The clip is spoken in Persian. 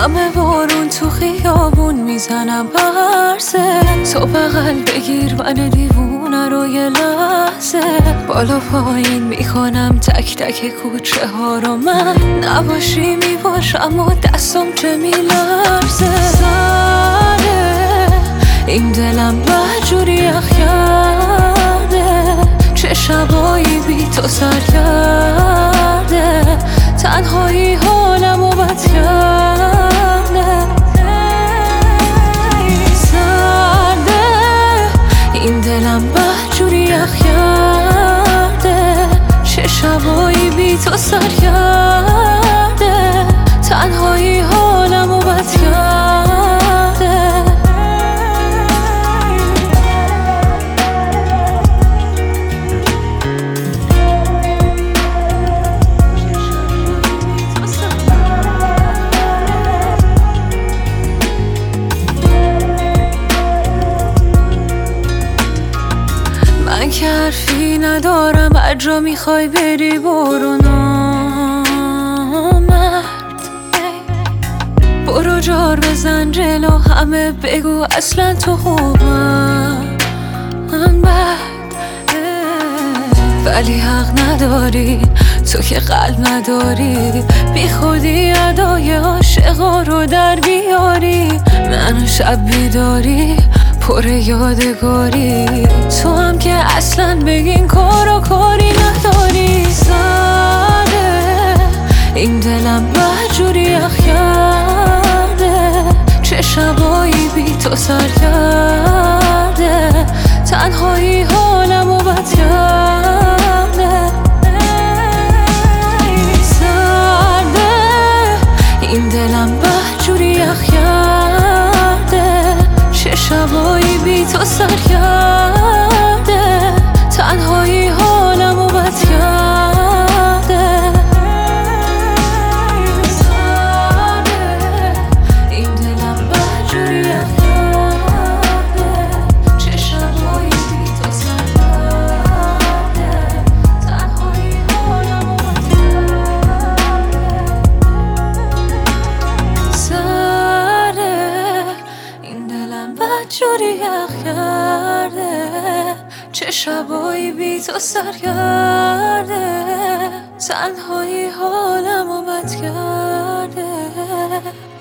همه بارون تو خیابون میزنم برسه، تو بغل بگیر من دیوونه رو یه لحظه. بالا پایین میکنم تک تک کوچه ها رو، من نباشی میباشم و دستم چه میلرزه. سره این دلم بجوری یخ کرده، چه شبایی بی تو سر کرده، تنهایی حالمو بد کرده. سرده این دلم بجوری یخ کرده، چه شبایی بی تو سر کرده، تنهایی حالمو بد کرده. من که حرفی ندارم، هر جا میخوای بری برو نامرد. برو جار بزن جلو همه بگو اصلا تو خوبم من بد، ولی حق نداری تو که قلب نداری، بی خودی ادای عاشقا رو در بیاری. منو شب بیداری پر یادگاری، تو هم که اصلا بگین کار و کاری نداری. سره این دلم بجوری یخ کرده، چه شبایی بی تو سر کرده، تنهایی حالمو بد کرده. سرده این دلم بجوری یخ کرده، چه شبایی بی تو سر کرده، تنهایی حالمو بد کرده. سرده این دلم بجوری یخ کرده، چه شبایی بی تو سر کرده، تنهایی حالمو بد کرده. سرده این دلم بجوری یخ کرده، چه شبایی بی تو سر کرده، تنهایی حالمو بد کرده.